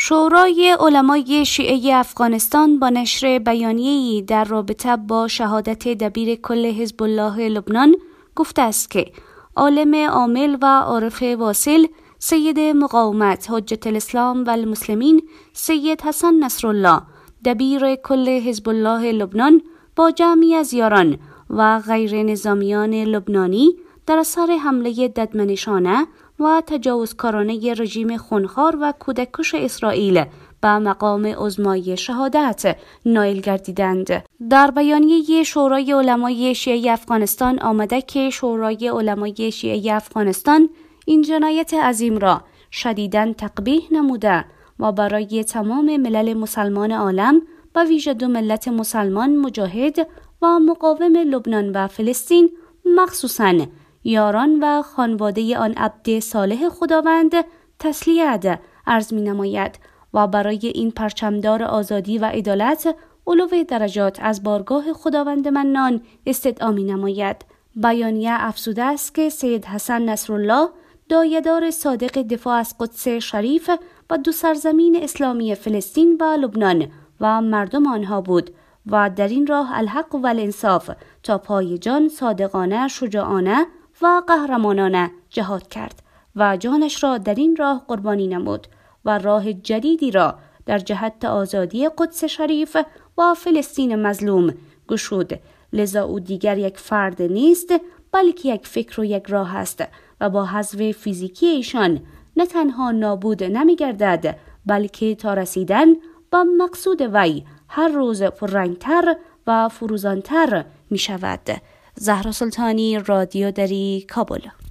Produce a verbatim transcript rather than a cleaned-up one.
شورای علمای شیعه افغانستان با نشر بیانیه‌ای در رابطه با شهادت دبیر کل حزب الله لبنان گفته است که عالم عامل و عارف واصل سید مقاومت حجت الاسلام و المسلمین سید حسن نصرالله دبیر کل حزب الله لبنان با جمعی از یاران و غیر نظامیان لبنانی در اثر حمله ددمنشانه و تجاوزکارانه رژیم خونخوار و کودککش اسرائیل به مقام عظمای شهادت نائل گردیدند. در بیانیه شورای علمای شیعه افغانستان آمده که شورای علمای شیعه افغانستان این جنایت عظیم را شدیداً تقبیح نموده و برای تمام ملل مسلمان عالم و ویژه دو ملت مسلمان مجاهد و مقاوم لبنان و فلسطین مخصوصاً یاران و خانواده آن عبد صالح خداوند تسلیت عرض می نماید و برای این پرچمدار آزادی و عدالت علو درجات از بارگاه خداوند منان استدعا می نماید. بیانیه افزوده است که سید حسن نصرالله داعیه‌دار صادق دفاع از قدس شریف و دو سرزمین اسلامی فلسطین و لبنان و مردم آنها بود و در این راه الحق و الانصاف تا پای جان صادقانه، شجاعانه و قهرمانانه جهاد کرد و جانش را در این راه قربانی نمود و راه جدیدی را در جهت آزادی قدس شریف و فلسطین مظلوم گشود. لذا او دیگر یک فرد نیست بلکه یک فکر و یک راه است و با حذف فیزیکی ایشان نه تنها نابود نمی گردد بلکه تا رسیدن به مقصود وی هر روز پررنگتر و فروزانتر می شود. زهرا سلطانی، رادیو دری، کابل.